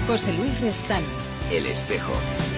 José Luis Restán. El Espejo.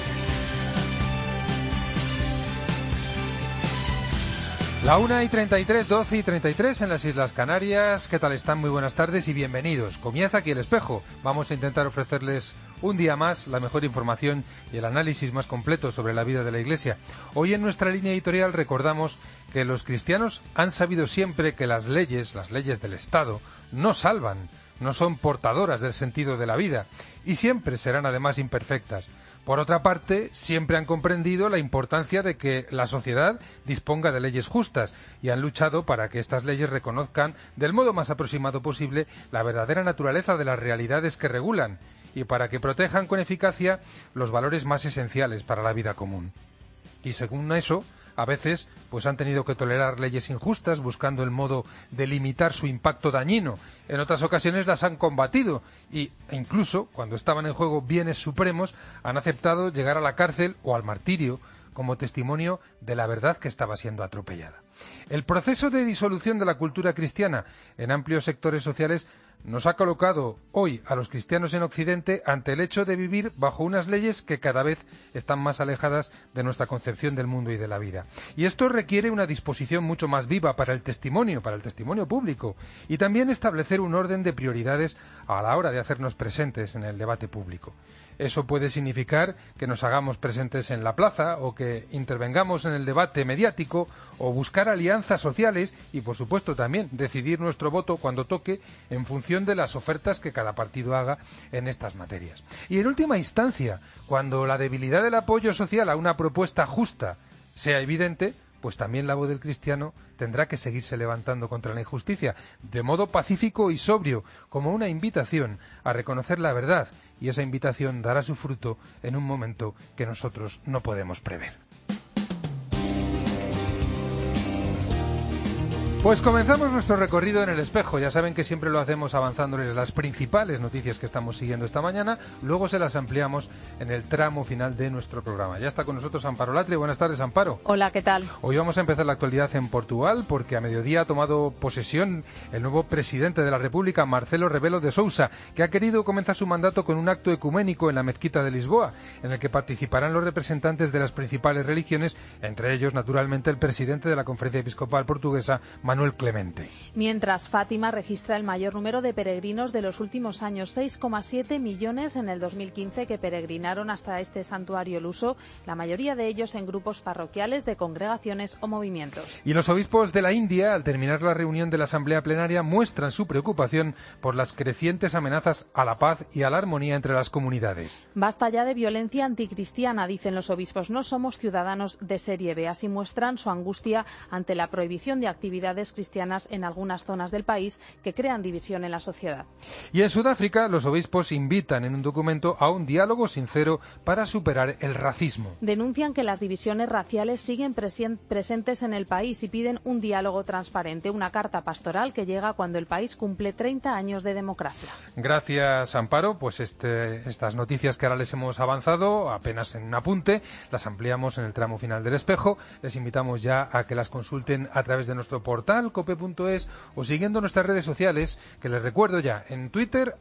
La 1:33, 12:33 en las Islas Canarias. ¿Qué tal están? Muy buenas tardes y bienvenidos. Comienza aquí El Espejo. Vamos a intentar ofrecerles un día más la mejor información y el análisis más completo sobre la vida de la Iglesia. Hoy en nuestra línea editorial recordamos que los cristianos han sabido siempre que las leyes del Estado, no salvan, no son portadoras del sentido de la vida y siempre serán además imperfectas. Por otra parte, siempre han comprendido la importancia de que la sociedad disponga de leyes justas y han luchado para que estas leyes reconozcan del modo más aproximado posible la verdadera naturaleza de las realidades que regulan y para que protejan con eficacia los valores más esenciales para la vida común. Y según eso, a veces pues han tenido que tolerar leyes injustas buscando el modo de limitar su impacto dañino. En otras ocasiones las han combatido e incluso, cuando estaban en juego bienes supremos, han aceptado llegar a la cárcel o al martirio como testimonio de la verdad que estaba siendo atropellada. El proceso de disolución de la cultura cristiana en amplios sectores sociales nos ha colocado hoy a los cristianos en Occidente ante el hecho de vivir bajo unas leyes que cada vez están más alejadas de nuestra concepción del mundo y de la vida. Y esto requiere una disposición mucho más viva para el testimonio público, y también establecer un orden de prioridades a la hora de hacernos presentes en el debate público. Eso puede significar que nos hagamos presentes en la plaza o que intervengamos en el debate mediático o buscar alianzas sociales y, por supuesto, también decidir nuestro voto cuando toque en función de las ofertas que cada partido haga en estas materias. Y en última instancia, cuando la debilidad del apoyo social a una propuesta justa sea evidente, pues también la voz del cristiano tendrá que seguirse levantando contra la injusticia, de modo pacífico y sobrio, como una invitación a reconocer la verdad, y esa invitación dará su fruto en un momento que nosotros no podemos prever. Pues comenzamos nuestro recorrido en El Espejo. Ya saben que siempre lo hacemos avanzándoles las principales noticias que estamos siguiendo esta mañana. Luego se las ampliamos en el tramo final de nuestro programa. Ya está con nosotros Amparo Latre. Buenas tardes, Amparo. Hola, ¿qué tal? Hoy vamos a empezar la actualidad en Portugal porque a mediodía ha tomado posesión el nuevo presidente de la República, Marcelo Rebelo de Sousa, que ha querido comenzar su mandato con un acto ecuménico en la mezquita de Lisboa, en el que participarán los representantes de las principales religiones, entre ellos, naturalmente, el presidente de la Conferencia Episcopal Portuguesa, Manuel Clemente. Mientras Fátima registra el mayor número de peregrinos de los últimos años, 6,7 millones en el 2015 que peregrinaron hasta este santuario luso, la mayoría de ellos en grupos parroquiales de congregaciones o movimientos. Y los obispos de la India, al terminar la reunión de la Asamblea Plenaria, muestran su preocupación por las crecientes amenazas a la paz y a la armonía entre las comunidades. Basta ya de violencia anticristiana, dicen los obispos, no somos ciudadanos de serie B. Así muestran su angustia ante la prohibición de actividades cristianas en algunas zonas del país que crean división en la sociedad. Y en Sudáfrica, los obispos invitan en un documento a un diálogo sincero para superar el racismo. Denuncian que las divisiones raciales siguen presentes en el país y piden un diálogo transparente, una carta pastoral que llega cuando el país cumple 30 años de democracia. Gracias, Amparo. Pues estas noticias que ahora les hemos avanzado, apenas en un apunte, las ampliamos en el tramo final del Espejo. Les invitamos ya a que las consulten a través de nuestro portal cope.es o siguiendo nuestras redes sociales, que les recuerdo ya, en Twitter,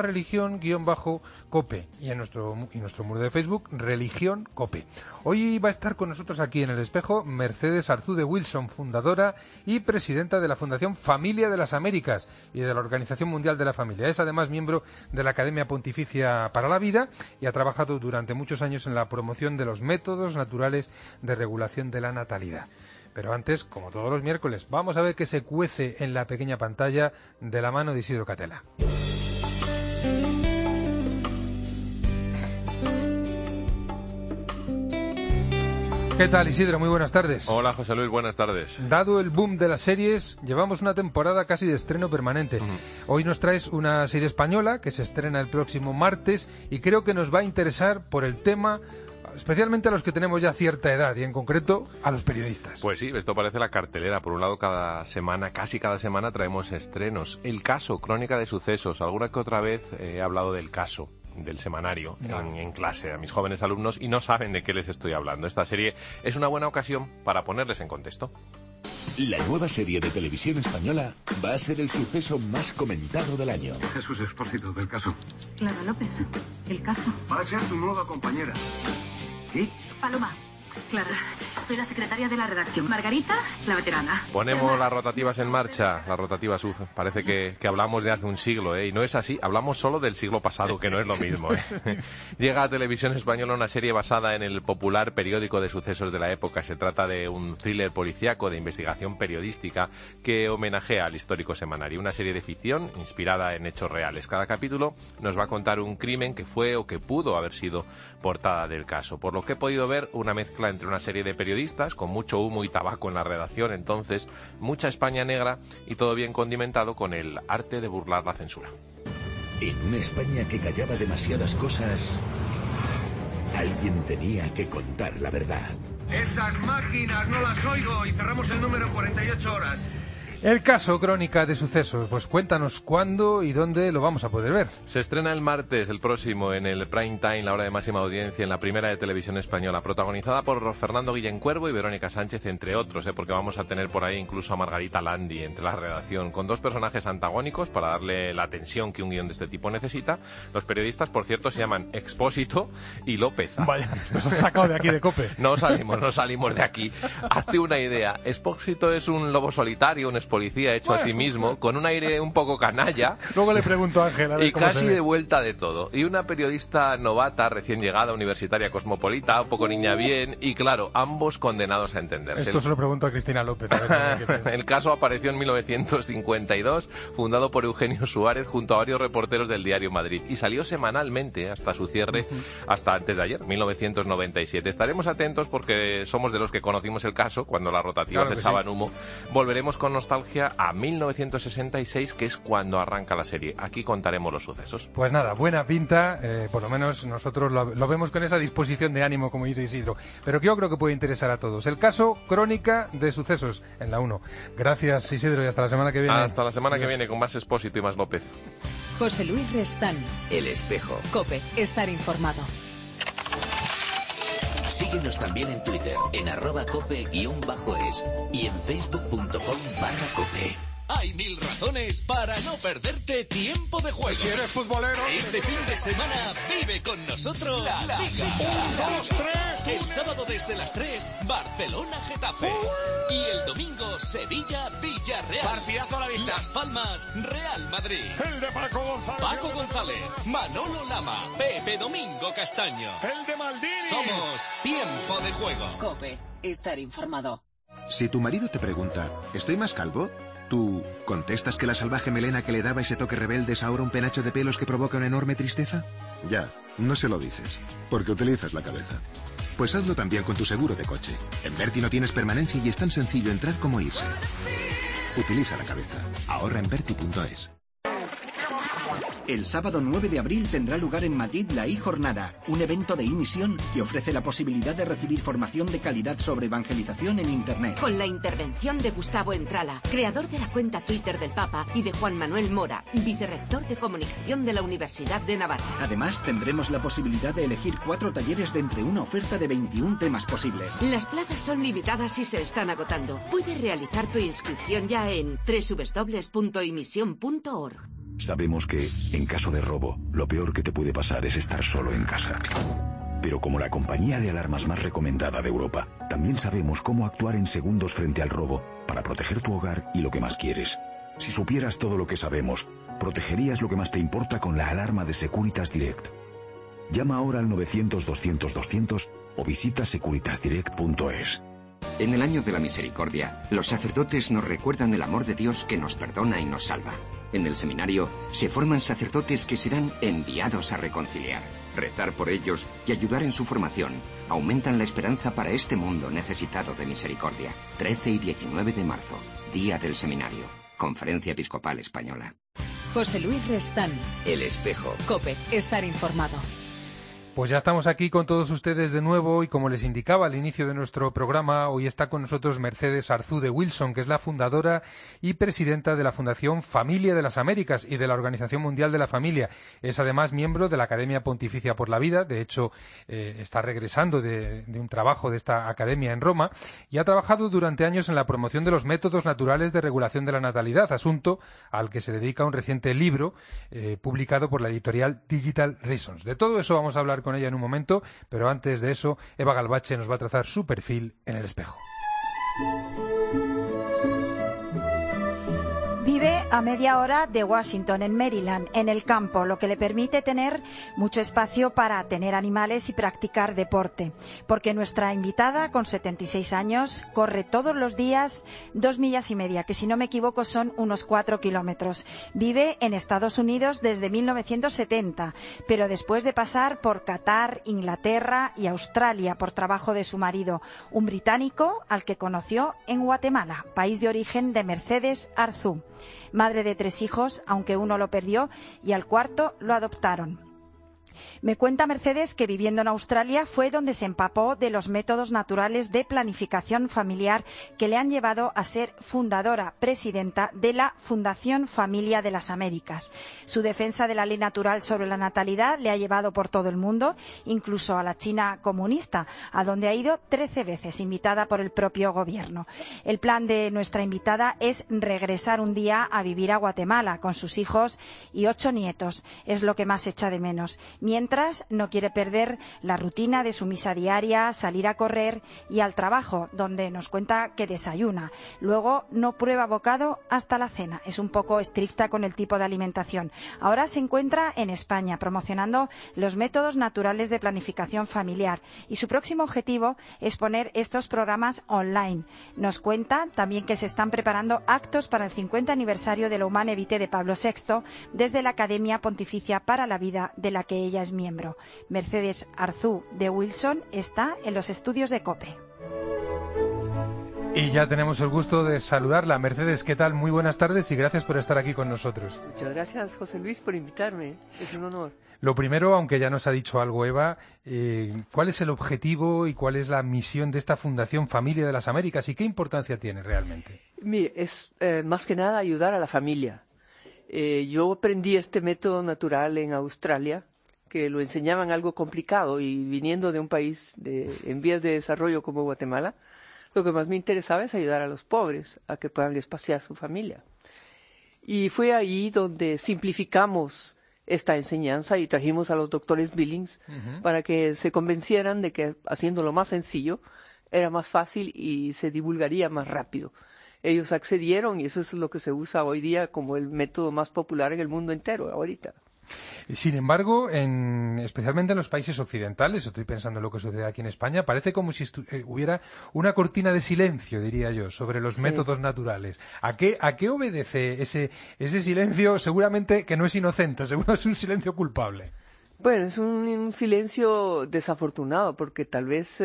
@religión_cope y en nuestro muro de Facebook, Religión Cope. Hoy va a estar con nosotros aquí en El Espejo Mercedes Arzude Wilson, fundadora y presidenta de la Fundación Familia de las Américas y de la Organización Mundial de la Familia. Es además miembro de la Academia Pontificia para la Vida y ha trabajado durante muchos años en la promoción de los métodos naturales de regulación de la natalidad. Pero antes, como todos los miércoles, vamos a ver qué se cuece en la pequeña pantalla de la mano de Isidro Catela. ¿Qué tal, Isidro? Muy buenas tardes. Hola, José Luis, buenas tardes. Dado el boom de las series, llevamos una temporada casi de estreno permanente. Hoy nos traes una serie española que se estrena el próximo martes y creo que nos va a interesar por el tema, especialmente a los que tenemos ya cierta edad y en concreto a los periodistas. Pues sí, esto parece la cartelera. Por un lado, casi cada semana traemos estrenos. El Caso, crónica de sucesos. Alguna que otra vez he hablado del Caso, del semanario, en clase a mis jóvenes alumnos y no saben de qué les estoy hablando. Esta serie es una buena ocasión para ponerles en contexto. La nueva serie de televisión española va a ser el suceso más comentado del año. Jesús Expósito, del caso. Clara López, el caso. Va a ser tu nueva compañera. ¿Y? Paloma. Clara, soy la secretaria de la redacción. Margarita, la veterana. Ponemos las rotativas en marcha. Las rotativas, parece que hablamos de hace un siglo, ¿eh? Y no es así. Hablamos solo del siglo pasado, que no es lo mismo, ¿eh? Llega a Televisión Española una serie basada en el popular periódico de sucesos de la época. Se trata de un thriller policíaco de investigación periodística que homenajea al histórico semanario. Una serie de ficción inspirada en hechos reales. Cada capítulo nos va a contar un crimen que fue o que pudo haber sido portada del caso. Por lo que he podido ver, una mezcla entre una serie de periodistas con mucho humo y tabaco en la redacción, entonces mucha España negra y todo bien condimentado con el arte de burlar la censura. En una España que callaba demasiadas cosas, alguien tenía que contar la verdad. Esas máquinas no las oigo y cerramos el número 48 horas. El caso Crónica de Sucesos, pues cuéntanos cuándo y dónde lo vamos a poder ver. Se estrena el martes, el próximo, en el prime time, la hora de máxima audiencia, en la primera de Televisión Española, protagonizada por Fernando Guillén Cuervo y Verónica Sánchez, entre otros, porque vamos a tener por ahí incluso a Margarita Landi entre la redacción, con dos personajes antagónicos para darle la tensión que un guión de este tipo necesita. Los periodistas, por cierto, se llaman Expósito y López. Vaya, nos has sacado de aquí de COPE. No salimos de aquí. Hazte una idea. Expósito es un lobo solitario, un policía hecho a sí mismo, con un aire un poco canalla. Luego le pregunto a Ángel a ver y cómo casi de vuelta de todo. Y una periodista novata, recién llegada, universitaria cosmopolita, un poco niña bien, y claro, ambos condenados a entenderse. Esto se lo pregunto a Cristina López. El caso apareció en 1952, fundado por Eugenio Suárez junto a varios reporteros del diario Madrid, y salió semanalmente hasta su cierre, hasta antes de ayer, 1997. Estaremos atentos porque somos de los que conocimos el caso cuando las rotativas cesaban humo. Volveremos con nostalgia a 1966, que es cuando arranca la serie. Aquí contaremos los sucesos. Pues nada, buena pinta, por lo menos nosotros lo vemos con esa disposición de ánimo, como dice Isidro, pero que yo creo que puede interesar a todos. El caso Crónica de Sucesos en la 1. Gracias, Isidro, y hasta la semana que viene. Hasta la semana que viene, con más Expósito y más López. José Luis Restán. El Espejo. COPE, estar informado. Síguenos también en Twitter, en @cope_es y en facebook.com/cope. Hay 1000 razones para no perderte tiempo de juego. Si eres futbolero... Este fin de semana vive con nosotros la Liga. 1, 2, 3... El sábado desde las 3, Barcelona-Getafe. Y el domingo, Sevilla-Villarreal. Partidazo a la vista. Las Palmas, Real Madrid. El de Paco González. Paco González, Manolo Lama, Pepe Domingo Castaño. El de Maldini. Somos Tiempo de Juego. COPE, estar informado. Si tu marido te pregunta, ¿estoy más calvo?, ¿tú contestas que la salvaje melena que le daba ese toque rebelde es ahora un penacho de pelos que provoca una enorme tristeza? Ya, no se lo dices, porque utilizas la cabeza. Pues hazlo también con tu seguro de coche. En Berti no tienes permanencia y es tan sencillo entrar como irse. Utiliza la cabeza. Ahorra en Berti.es. El sábado 9 de abril tendrá lugar en Madrid la iJornada, un evento de e-misión que ofrece la posibilidad de recibir formación de calidad sobre evangelización en Internet. Con la intervención de Gustavo Entrala, creador de la cuenta Twitter del Papa, y de Juan Manuel Mora, vicerrector de comunicación de la Universidad de Navarra. Además, tendremos la posibilidad de elegir 4 talleres de entre una oferta de 21 temas posibles. Las plazas son limitadas y se están agotando. Puedes realizar tu inscripción ya en www.imisión.org. Sabemos que, en caso de robo, lo peor que te puede pasar es estar solo en casa. Pero como la compañía de alarmas más recomendada de Europa, también sabemos cómo actuar en segundos frente al robo para proteger tu hogar y lo que más quieres. Si supieras todo lo que sabemos, protegerías lo que más te importa con la alarma de Securitas Direct. Llama ahora al 900-200-200 o visita securitasdirect.es. En el año de la misericordia, los sacerdotes nos recuerdan el amor de Dios que nos perdona y nos salva. En el seminario se forman sacerdotes que serán enviados a reconciliar. Rezar por ellos y ayudar en su formación aumentan la esperanza para este mundo necesitado de misericordia. 13 y 19 de marzo, Día del Seminario. Conferencia Episcopal Española. José Luis Restán. El Espejo. COPE, estar informado. Pues ya estamos aquí con todos ustedes de nuevo y como les indicaba al inicio de nuestro programa, hoy está con nosotros Mercedes Arzú de Wilson, que es la fundadora y presidenta de la Fundación Familia de las Américas y de la Organización Mundial de la Familia. Es además miembro de la Academia Pontificia por la Vida, de hecho está regresando de un trabajo de esta academia en Roma y ha trabajado durante años en la promoción de los métodos naturales de regulación de la natalidad, asunto al que se dedica un reciente libro publicado por la editorial Digital Reasons. De todo eso vamos a hablar con ella en un momento, pero antes de eso, Eva Galbache nos va a trazar su perfil en el espejo. Vive a media hora de Washington, en Maryland, en el campo, lo que le permite tener mucho espacio para tener animales y practicar deporte. Porque nuestra invitada, con 76 años, corre todos los días 2,5 millas, que si no me equivoco son unos 4 kilómetros. Vive en Estados Unidos desde 1970, pero después de pasar por Qatar, Inglaterra y Australia por trabajo de su marido, un británico al que conoció en Guatemala, país de origen de Mercedes Arzú. Madre de 3 hijos, aunque uno lo perdió y al cuarto lo adoptaron. Me cuenta Mercedes que viviendo en Australia fue donde se empapó de los métodos naturales de planificación familiar que le han llevado a ser fundadora, presidenta de la Fundación Familia de las Américas. Su defensa de la ley natural sobre la natalidad le ha llevado por todo el mundo, incluso a la China comunista, a donde ha ido 13 veces, invitada por el propio gobierno. El plan de nuestra invitada es regresar un día a vivir a Guatemala con sus hijos y 8 nietos. Es lo que más echa de menos. Mientras, no quiere perder la rutina de su misa diaria, salir a correr y al trabajo, donde nos cuenta que desayuna. Luego, no prueba bocado hasta la cena. Es un poco estricta con el tipo de alimentación. Ahora se encuentra en España, promocionando los métodos naturales de planificación familiar. Y su próximo objetivo es poner estos programas online. Nos cuenta también que se están preparando actos para el 50 aniversario de la Humane Vitae de Pablo VI desde la Academia Pontificia para la Vida, de la que ella es miembro. Mercedes Arzú de Wilson está en los estudios de COPE. Y ya tenemos el gusto de saludarla. Mercedes, ¿qué tal? Muy buenas tardes y gracias por estar aquí con nosotros. Muchas gracias, José Luis, por invitarme. Es un honor. Lo primero, aunque ya nos ha dicho algo Eva, ¿cuál es el objetivo y cuál es la misión de esta Fundación Familia de las Américas y qué importancia tiene realmente? Mire, es más que nada ayudar a la familia. Yo aprendí este método natural en Australia, que lo enseñaban algo complicado, y viniendo de un país en vías de desarrollo como Guatemala, lo que más me interesaba es ayudar a los pobres a que puedan espaciar su familia. Y fue ahí donde simplificamos esta enseñanza y trajimos a los doctores Billings para que se convencieran de que haciéndolo más sencillo era más fácil y se divulgaría más rápido. Ellos accedieron y eso es lo que se usa hoy día como el método más popular en el mundo entero ahorita. Sin embargo, especialmente en los países occidentales, estoy pensando en lo que sucede aquí en España, parece como si hubiera una cortina de silencio, diría yo, sobre los métodos naturales. ¿A qué obedece ese silencio? Seguramente que no es inocente, seguro es un silencio culpable. Bueno, es un silencio desafortunado, porque tal vez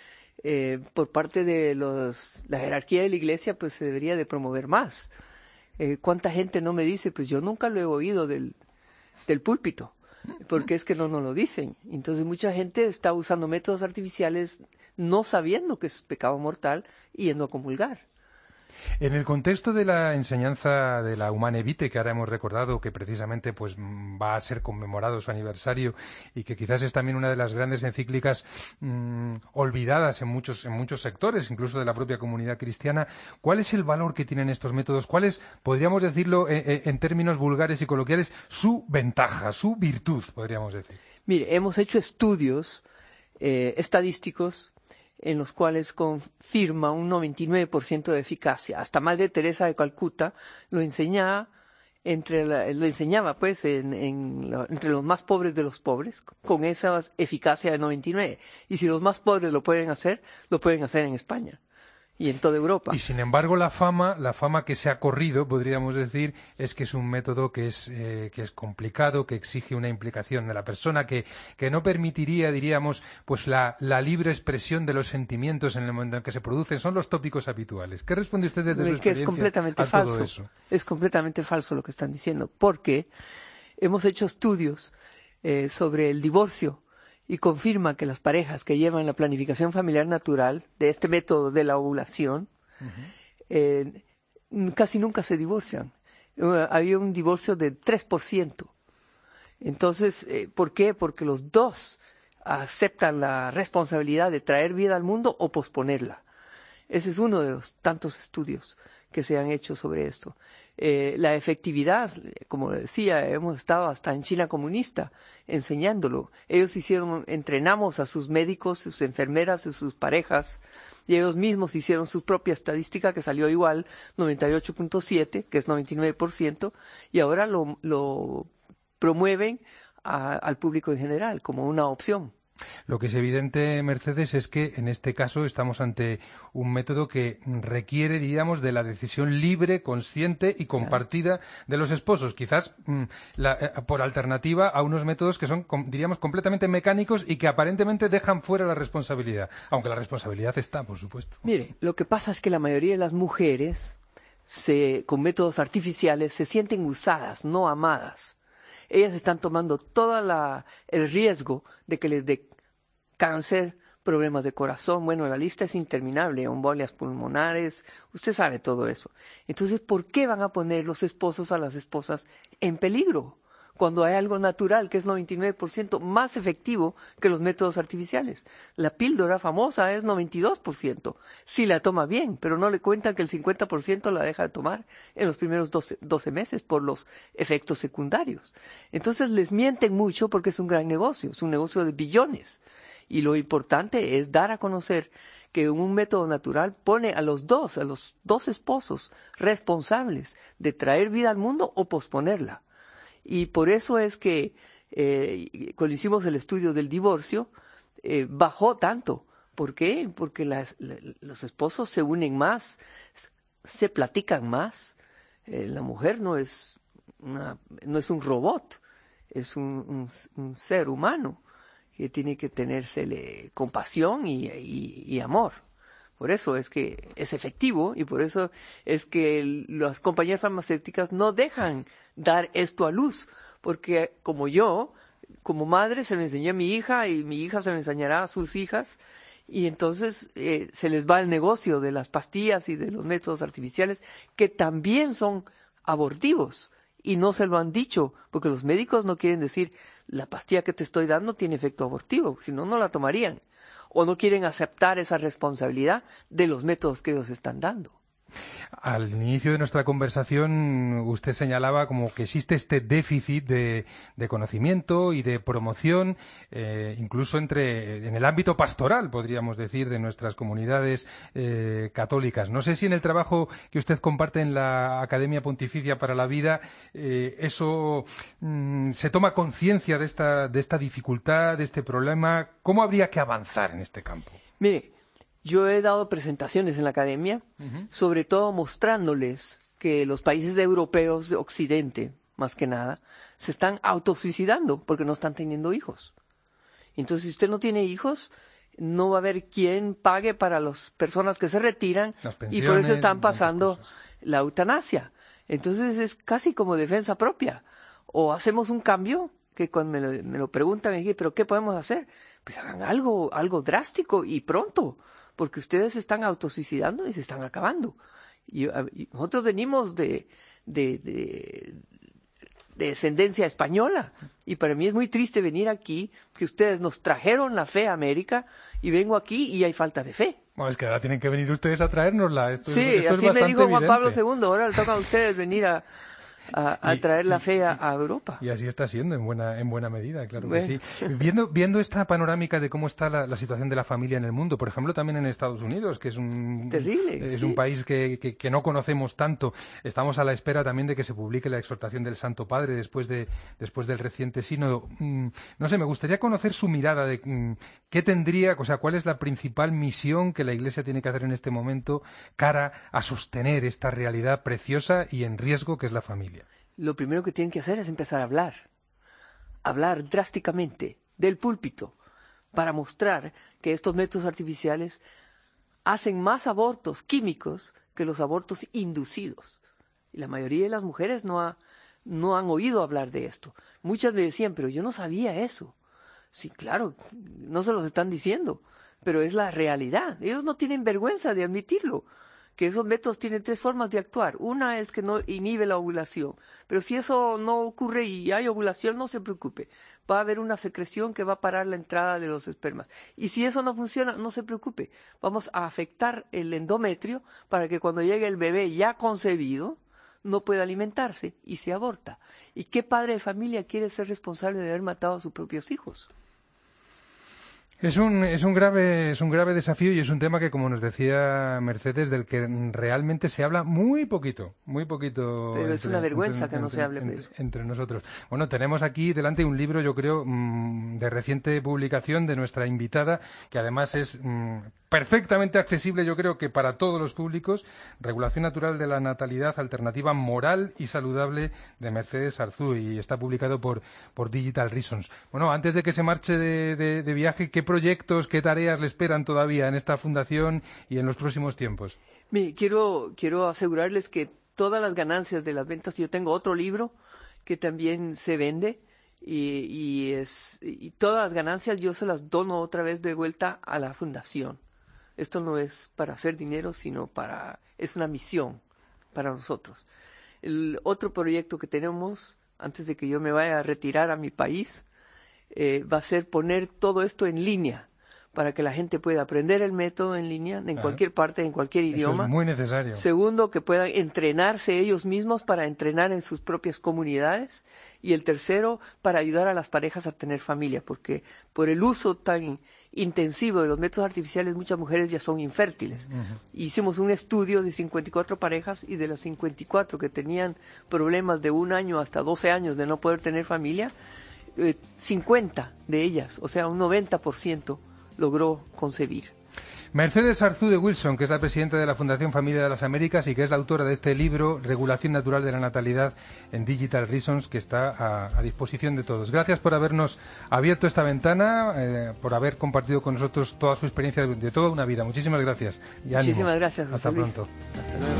por parte de la jerarquía de la Iglesia pues se debería de promover más. ¿Cuánta gente no me dice? Pues yo nunca lo he oído del púlpito, porque es que no nos lo dicen. Entonces mucha gente está usando métodos artificiales no sabiendo que es pecado mortal y yendo a comulgar. En el contexto de la enseñanza de la Humane Vitae, que ahora hemos recordado que precisamente pues va a ser conmemorado su aniversario y que quizás es también una de las grandes encíclicas olvidadas en muchos sectores, incluso de la propia comunidad cristiana, ¿cuál es el valor que tienen estos métodos? ¿Cuál es, podríamos decirlo en términos vulgares y coloquiales, su ventaja, su virtud, podríamos decir? Mire, hemos hecho estudios estadísticos en los cuales confirma un 99% de eficacia. Hasta Madre Teresa de Calcuta lo enseñaba entre los más pobres de los pobres, con esa eficacia de 99. Y si los más pobres lo pueden hacer en España y en toda Europa. Y sin embargo la fama que se ha corrido, podríamos decir, es que es un método que es complicado, que exige una implicación de la persona, que no permitiría, diríamos, pues la libre expresión de los sentimientos en el momento en que se producen. Son los tópicos habituales. ¿Qué responde usted desde su experiencia es completamente a falso. todo eso? Es completamente falso lo que están diciendo, porque hemos hecho estudios sobre el divorcio y confirma que las parejas que llevan la planificación familiar natural de este método de la ovulación casi nunca se divorcian. Había un divorcio de 3%. Entonces, ¿por qué? Porque los dos aceptan la responsabilidad de traer vida al mundo o posponerla. Ese es uno de los tantos estudios que se han hecho sobre esto. La efectividad, como decía, hemos estado hasta en China comunista enseñándolo. Ellos entrenamos a sus médicos, sus enfermeras, y sus parejas, y ellos mismos hicieron su propia estadística que salió igual, 98.7, que es 99%, y ahora lo promueven al público en general como una opción. Lo que es evidente, Mercedes, es que en este caso estamos ante un método que requiere, diríamos, de la decisión libre, consciente y compartida de los esposos. Quizás por alternativa a unos métodos que son, diríamos, completamente mecánicos y que aparentemente dejan fuera la responsabilidad. Aunque la responsabilidad está, por supuesto. Mire, lo que pasa es que la mayoría de las mujeres, con métodos artificiales, se sienten usadas, no amadas. Ellas están tomando todo el riesgo de que les dé cáncer, problemas de corazón. Bueno, la lista es interminable, embolias pulmonares, usted sabe todo eso. Entonces, ¿por qué van a poner los esposos a las esposas en peligro? Cuando hay algo natural que es 99% más efectivo que los métodos artificiales. La píldora famosa es 92%, si la toma bien, pero no le cuentan que el 50% la deja de tomar en los primeros 12 meses por los efectos secundarios. Entonces les mienten mucho porque es un gran negocio, es un negocio de billones. Y lo importante es dar a conocer que un método natural pone a los dos esposos responsables de traer vida al mundo o posponerla. Y por eso es que cuando hicimos el estudio del divorcio, bajó tanto. ¿Por qué? Porque los esposos se unen más, se platican más. La mujer no es un robot, es un ser humano que tiene que tenérsele compasión y amor. Por eso es que es efectivo y por eso es que las compañías farmacéuticas no dejan dar esto a luz, porque como madre se lo enseñé a mi hija y mi hija se lo enseñará a sus hijas y entonces se les va el negocio de las pastillas y de los métodos artificiales que también son abortivos y no se lo han dicho, porque los médicos no quieren decir la pastilla que te estoy dando tiene efecto abortivo, si no, no la tomarían. O no quieren aceptar esa responsabilidad de los métodos que ellos están dando. Al inicio de nuestra conversación usted señalaba como que existe este déficit de conocimiento y de promoción, incluso en el ámbito pastoral, podríamos decir, de nuestras comunidades católicas. No sé si en el trabajo que usted comparte en la Academia Pontificia para la Vida eso se toma conciencia de esta dificultad, de este problema. ¿Cómo habría que avanzar en este campo? Mire, yo he dado presentaciones en la academia, sobre todo mostrándoles que los países europeos de Occidente, más que nada, se están autosuicidando porque no están teniendo hijos. Entonces, si usted no tiene hijos, no va a haber quien pague para las personas que se retiran y por eso están pasando la eutanasia. Entonces, es casi como defensa propia. O hacemos un cambio, que cuando me lo preguntan, me dije, ¿pero qué podemos hacer? Pues hagan algo drástico y pronto. Porque ustedes se están autosuicidando y se están acabando. Y nosotros venimos de descendencia española. Y para mí es muy triste venir aquí, que ustedes nos trajeron la fe a América, y vengo aquí y hay falta de fe. Bueno, es que ahora tienen que venir ustedes a traérnosla. Esto así es me dijo Juan evidente. Pablo II. Ahora le toca a ustedes venir a traer la fe a Europa. Y así está siendo en buena medida, claro bueno. Que sí. Viendo esta panorámica de cómo está la situación de la familia en el mundo, por ejemplo, también en Estados Unidos, que es un país que no conocemos tanto, estamos a la espera también de que se publique la exhortación del Santo Padre después del reciente sínodo. No sé, me gustaría conocer su mirada de qué tendría, o sea, cuál es la principal misión que la Iglesia tiene que hacer en este momento cara a sostener esta realidad preciosa y en riesgo que es la familia. Lo primero que tienen que hacer es empezar a hablar drásticamente del púlpito para mostrar que estos métodos artificiales hacen más abortos químicos que los abortos inducidos. Y la mayoría de las mujeres no han oído hablar de esto. Muchas me decían, pero yo no sabía eso. Sí, claro, no se los están diciendo, pero es la realidad. Ellos no tienen vergüenza de admitirlo, que esos métodos tienen 3 formas de actuar. Una es que no inhibe la ovulación, pero si eso no ocurre y hay ovulación, no se preocupe. Va a haber una secreción que va a parar la entrada de los espermas. Y si eso no funciona, no se preocupe. Vamos a afectar el endometrio para que cuando llegue el bebé ya concebido, no puede alimentarse y se aborta. ¿Y qué padre de familia quiere ser responsable de haber matado a sus propios hijos? Es un grave desafío y es un tema que, como nos decía Mercedes, del que realmente se habla muy poquito. Pero es una vergüenza que no se hable de eso. Entre nosotros. Bueno, tenemos aquí delante un libro, yo creo, de reciente publicación de nuestra invitada, que además es perfectamente accesible, yo creo que para todos los públicos. Regulación natural de la natalidad, alternativa moral y saludable, de Mercedes Arzú, y está publicado por Digital Reasons. Bueno, antes de que se marche de viaje, ¿qué proyectos, qué tareas le esperan todavía en esta fundación y en los próximos tiempos? Quiero asegurarles que todas las ganancias de las ventas, yo tengo otro libro que también se vende, y todas las ganancias yo se las dono otra vez de vuelta a la fundación. Esto no es para hacer dinero, sino es una misión para nosotros. El otro proyecto que tenemos, antes de que yo me vaya a retirar a mi país, va a ser poner todo esto en línea, para que la gente pueda aprender el método en línea, en cualquier parte, en cualquier idioma. Eso es muy necesario. Segundo, que puedan entrenarse ellos mismos para entrenar en sus propias comunidades. Y el tercero, para ayudar a las parejas a tener familia, porque por el uso tan intensivo de los métodos artificiales, muchas mujeres ya son infértiles. Hicimos un estudio de 54 parejas, y de las 54 que tenían problemas de 1 año hasta 12 años de no poder tener familia, 50 de ellas, o sea, un 90%, logró concebir. Mercedes Arzú de Wilson, que es la presidenta de la Fundación Familia de las Américas y que es la autora de este libro, Regulación Natural de la Natalidad, en Digital Reasons, que está a disposición de todos. Gracias por habernos abierto esta ventana, por haber compartido con nosotros toda su experiencia de toda una vida. Muchísimas gracias. Y ánimo. Muchísimas gracias. Hasta Luis. pronto. Hasta luego.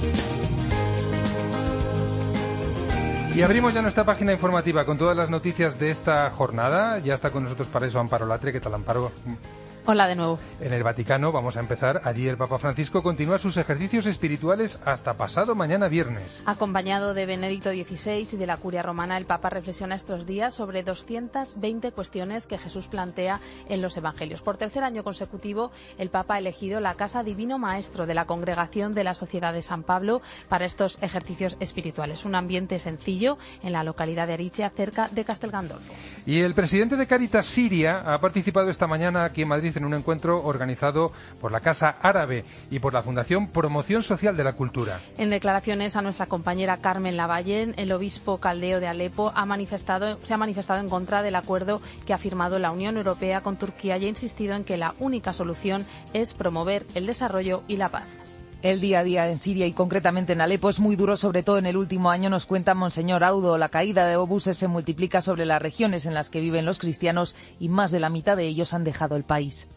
Y abrimos ya nuestra página informativa con todas las noticias de esta jornada. Ya está con nosotros para eso Amparo Latre. ¿Qué tal, Amparo? Hola de nuevo. En el Vaticano vamos a empezar. Allí el Papa Francisco continúa sus ejercicios espirituales hasta pasado mañana viernes. Acompañado de Benedicto XVI y de la Curia Romana, el Papa reflexiona estos días sobre 220 cuestiones que Jesús plantea en los Evangelios. Por 3er año consecutivo, el Papa ha elegido la Casa Divino Maestro de la Congregación de la Sociedad de San Pablo para estos ejercicios espirituales. Un ambiente sencillo en la localidad de Arichea, cerca de Castel Gandolfo. Y el presidente de Cáritas Siria ha participado esta mañana aquí en Madrid en un encuentro organizado por la Casa Árabe y por la Fundación Promoción Social de la Cultura. En declaraciones a nuestra compañera Carmen Lavallén, el obispo caldeo de Alepo se ha manifestado en contra del acuerdo que ha firmado la Unión Europea con Turquía y ha insistido en que la única solución es promover el desarrollo y la paz. El día a día en Siria y concretamente en Alepo es muy duro, sobre todo en el último año, nos cuenta Monseñor Audo. La caída de obuses se multiplica sobre las regiones en las que viven los cristianos y más de la mitad de ellos han dejado el país.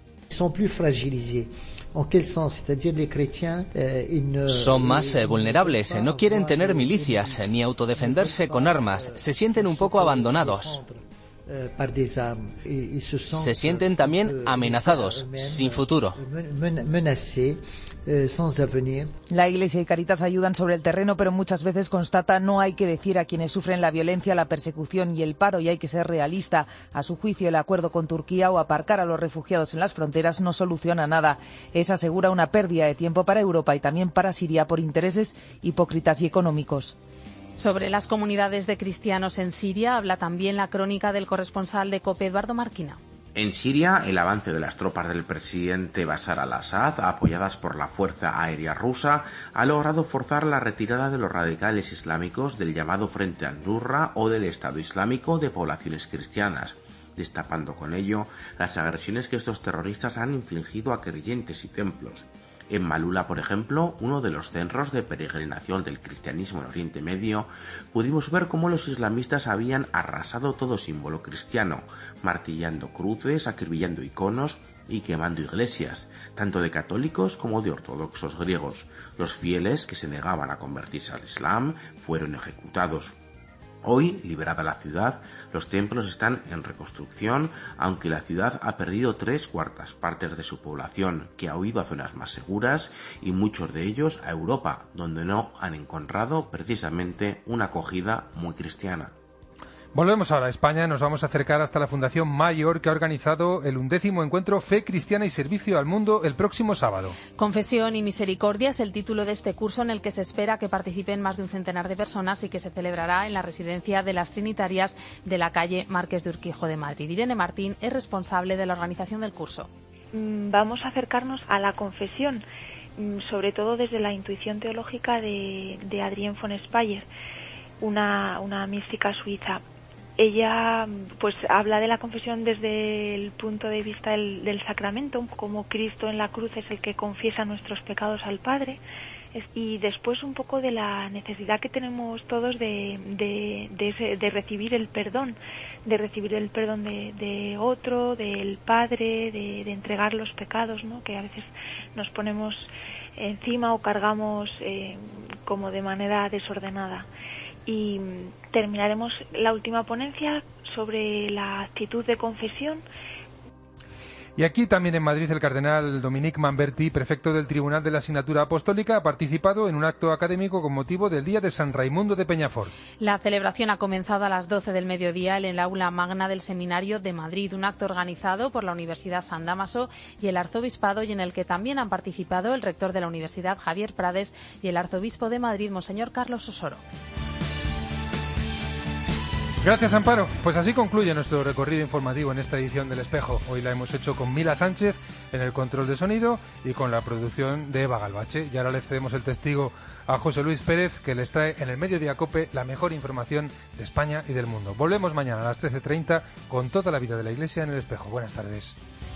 Son más vulnerables, no quieren tener milicias ni autodefenderse con armas, se sienten un poco abandonados. Se sienten también amenazados, sin futuro. La Iglesia y Cáritas ayudan sobre el terreno, pero muchas veces constata no hay que decir a quienes sufren la violencia, la persecución y el paro, y hay que ser realista. A su juicio, el acuerdo con Turquía o aparcar a los refugiados en las fronteras no soluciona nada. Es, asegura, una pérdida de tiempo para Europa y también para Siria por intereses hipócritas y económicos. Sobre las comunidades de cristianos en Siria habla también la crónica del corresponsal de COPE, Eduardo Marquina. En Siria, el avance de las tropas del presidente Bashar al-Assad, apoyadas por la Fuerza Aérea Rusa, ha logrado forzar la retirada de los radicales islámicos del llamado Frente al-Nusra o del Estado Islámico de poblaciones cristianas, destapando con ello las agresiones que estos terroristas han infligido a creyentes y templos. En Malula, por ejemplo, uno de los centros de peregrinación del cristianismo en Oriente Medio, pudimos ver cómo los islamistas habían arrasado todo símbolo cristiano, martillando cruces, acribillando iconos y quemando iglesias, tanto de católicos como de ortodoxos griegos. Los fieles que se negaban a convertirse al Islam fueron ejecutados. Hoy, liberada la ciudad, los templos están en reconstrucción, aunque la ciudad ha perdido 3/4 partes de su población, que ha huido a zonas más seguras, y muchos de ellos a Europa, donde no han encontrado precisamente una acogida muy cristiana. Volvemos ahora a España, nos vamos a acercar hasta la Fundación Mayor, que ha organizado el 11º encuentro Fe Cristiana y Servicio al Mundo el próximo sábado. Confesión y Misericordia es el título de este curso, en el que se espera que participen más de un centenar de personas y que se celebrará en la residencia de las Trinitarias de la calle Marqués de Urquijo de Madrid. Irene Martín es responsable de la organización del curso. Vamos a acercarnos a la confesión, sobre todo desde la intuición teológica de Adrienne von Speyer, una mística suiza. Ella pues habla de la confesión desde el punto de vista del sacramento, como Cristo en la cruz es el que confiesa nuestros pecados al Padre, y después un poco de la necesidad que tenemos todos de recibir el perdón, de otro, del Padre, de entregar los pecados, ¿no?, que a veces nos ponemos encima o cargamos como de manera desordenada. Y terminaremos la última ponencia sobre la actitud de confesión. Y aquí también en Madrid el cardenal Dominique Manberti, prefecto del Tribunal de la Asignatura Apostólica, ha participado en un acto académico con motivo del Día de San Raimundo de Peñafort. La celebración ha comenzado a las 12 del mediodía en el aula magna del Seminario de Madrid, un acto organizado por la Universidad San Dámaso y el Arzobispado, y en el que también han participado el rector de la Universidad, Javier Prades, y el Arzobispo de Madrid, Monseñor Carlos Osoro. Gracias, Amparo. Pues así concluye nuestro recorrido informativo en esta edición del Espejo. Hoy la hemos hecho con Mila Sánchez en el control de sonido y con la producción de Eva Galvache. Y ahora le cedemos el testigo a José Luis Pérez, que les trae en el Mediodía COPE la mejor información de España y del mundo. Volvemos mañana a las 13:30 con toda la vida de la Iglesia en el Espejo. Buenas tardes.